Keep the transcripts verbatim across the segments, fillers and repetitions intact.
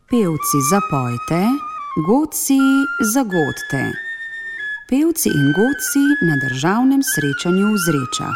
Pevci zapojte, godci zagodte. Pevci in godci na državnem srečanju v Zrečah.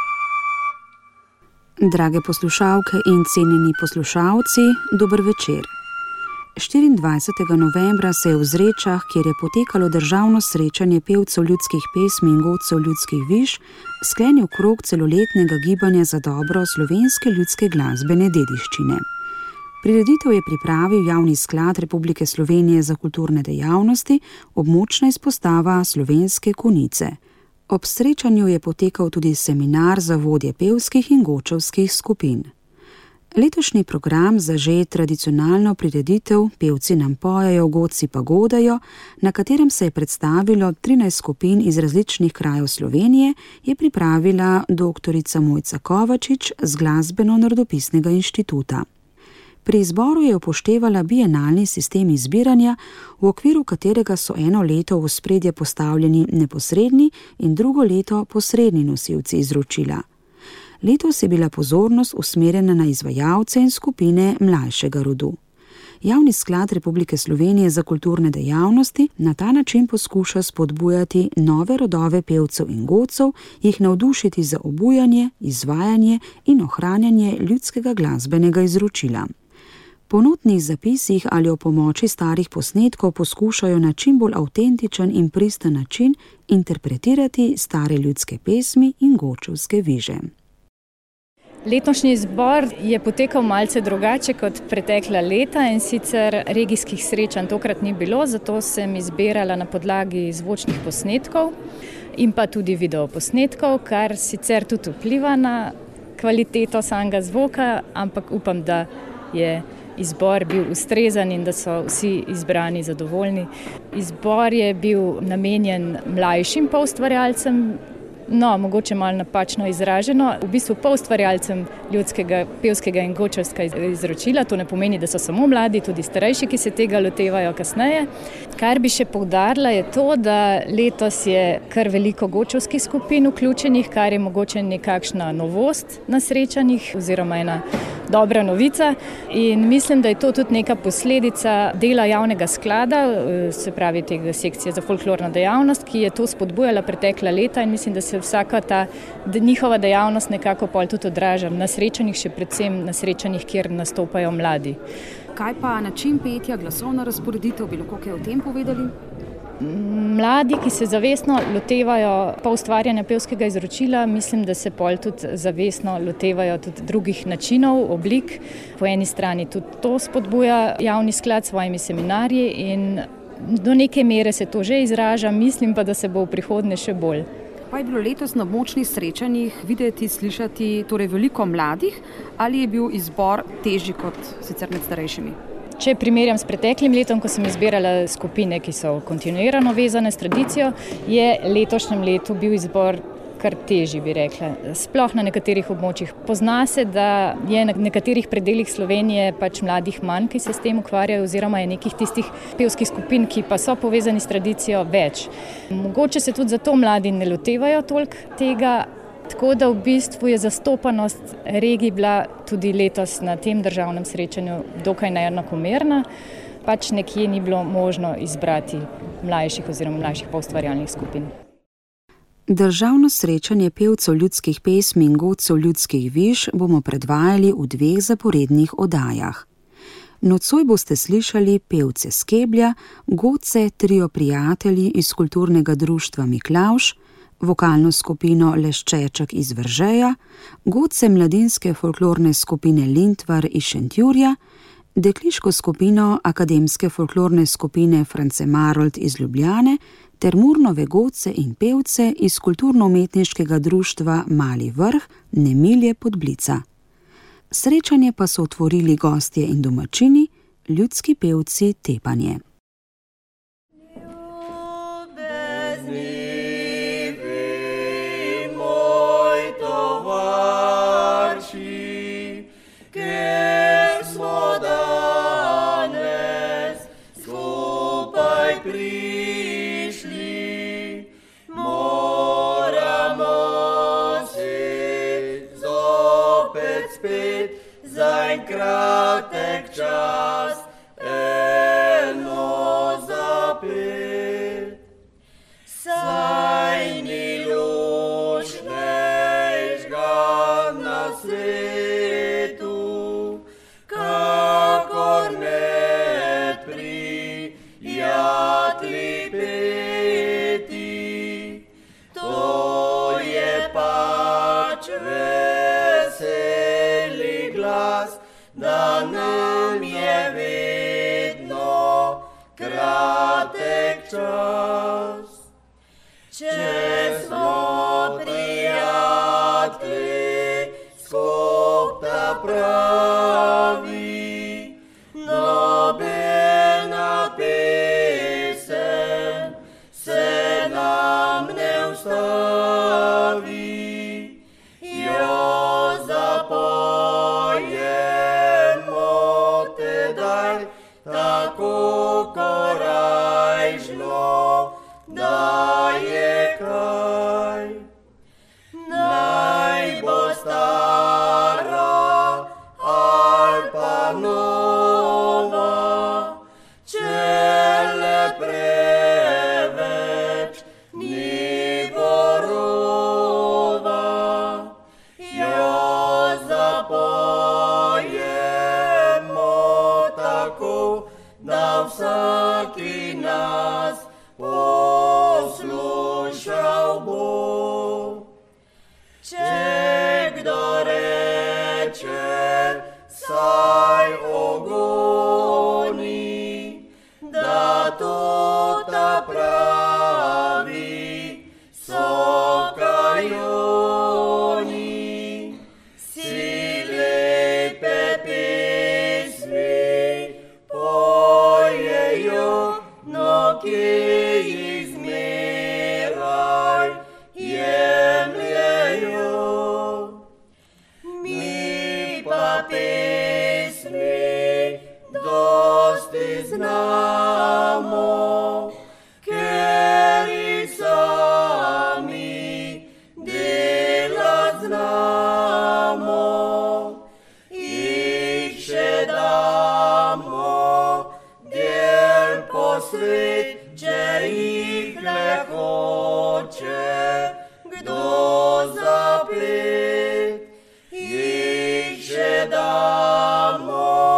Drage poslušalke in cenjeni poslušalci, dober večer. štiriindvajsetega novembra se je v Zrečah, kjer je potekalo državno srečanje pevcev ljudskih pesmi in godcev ljudskih viž, sklenil krog celoletnega gibanja za dobro slovenske ljudske glasbene dediščine. Prireditev je pripravil Javni sklad Republike Slovenije za kulturne dejavnosti, območna izpostava Slovenske Konjice. Ob srečanju je potekal tudi seminar za vodje pevskih in godčevskih skupin. Letošnji program zaže tradicionalno prireditev Pevci nam pojejo, godci pa godajo, na katerem se je predstavilo trinajst skupin iz različnih krajev Slovenije, je pripravila doktorica Mojca Kovačič z Glasbeno-narodopisnega inštituta. Pri izboru je upoštevala bienalni sistem izbiranja, v okviru katerega so eno leto v ospredje postavljeni neposredni in drugo leto posredni nosilci izročila. Letos je bila pozornost usmerjena na izvajalce in skupine mlajšega rodu. Javni sklad Republike Slovenije za kulturne dejavnosti na ta način poskuša spodbujati nove rodove pevcev in godcev, jih navdušiti za obujanje, izvajanje in ohranjanje ljudskega glasbenega izročila. Po notnih zapisih ali o pomoči starih posnetkov poskušajo na čim bolj avtentičen in pristen način interpretirati stare ljudske pesmi in godčevske viže. Letošnji izbor je potekal malce drugače kot pretekla leta, in sicer regijskih srečanj tokrat ni bilo, zato sem izbirala na podlagi zvočnih posnetkov in pa tudi videoposnetkov, kar sicer tudi vpliva na kvaliteto samega zvoka, ampak upam, da je izbor bil ustrezen in da so vsi izbrani zadovoljni. Izbor je bil namenjen mlajšim poustvarjalcem, no, mogoče malo napačno izraženo, v bistvu poustvarjalcem ljudskega, pevskega in godčevskega izročila. To ne pomeni, da so samo mladi, tudi starejši, ki se tega lotevajo kasneje. Kar bi še poudarila je to, da letos je kar veliko godčevskih skupin vključenih, kar je mogoče nekakšna novost na srečanjih oziroma ena dobra novica, in mislim, da je to tudi neka posledica dela javnega sklada, se pravi tega sekcije za folklorno dejavnost, ki je to spodbujala pretekla leta, in mislim, da se vsaka ta njihova dejavnost nekako pol tudi odraža na srečanjih, še predvsem na srečanjih, kjer nastopajo mladi. Kaj pa način petja, glasovna razporeditev, bi lahko kaj o tem povedali? Mladi, ki se zavestno lotevajo poustvarjanja pevskega izročila, mislim, da se pol tudi zavestno lotevajo tudi drugih načinov, oblik. Po eni strani tudi to spodbuja javni sklad s svojimi seminarji in do neke mere se to že izraža, mislim pa, da se bo v prihodnje še bolj. Pa je bilo letos na območnih srečanjih videti, slišati torej veliko mladih, ali je bil izbor težji kot sicer med starejšimi? Če primerjam s preteklim letom, ko sem izbirala skupine, ki so kontinuirano vezane s tradicijo, je letošnjem letu bil izbor kar težji, bi rekla. Sploh na nekaterih območjih. Pozna se, da je na nekaterih predelih Slovenije pač mladih manj, ki se s tem ukvarjajo, oziroma je nekih tistih pevskih skupin, ki pa so povezani s tradicijo, več. Mogoče se tudi zato mladi ne lotevajo toliko tega, tako da v bistvu je zastopanost regij bila tudi letos na tem državnem srečanju dokaj neenakomerna. Pač nekje ni bilo možno izbrati mlajših oziroma mlajših poustvarjalnih skupin. Državno srečanje pevcev ljudskih pesmi in godcev ljudskih viž bomo predvajali v dveh zaporednih oddajah. Nocoj boste slišali pevce Skeblja, godce Trio prijatelji iz kulturnega društva Miklavž, vokalno skupino Leščeček iz Veržeja, godce mladinske folklorne skupine Lintvar iz Šentjurja, dekliško skupino akademske folklorne skupine France Marold iz Ljubljane ter Murnove godce in pevce iz kulturno-umetniškega društva Mali vrh Nemilje Podblica. Srečanje pa so otvorili gostje in domačini, ljudski pevci Tepanje. Kratek čas, čas. Če smo prijatelji, skupaj pravi, nobena pesem se nam ne ustavi. Jo zapojemo tedaj tako korajžno, da je kaj. Naj bo stara ali pa nova, če le preveč ni borova. Jo zapojemo tako, da vsaki nas poslušal bo. Če kdo reče, saj ogoni, da to ta pravi, so kajoni. Si lepe pesmi pojejo, no kje jih zmeraj jemljejo. Mi pa pesmi dosti znamo,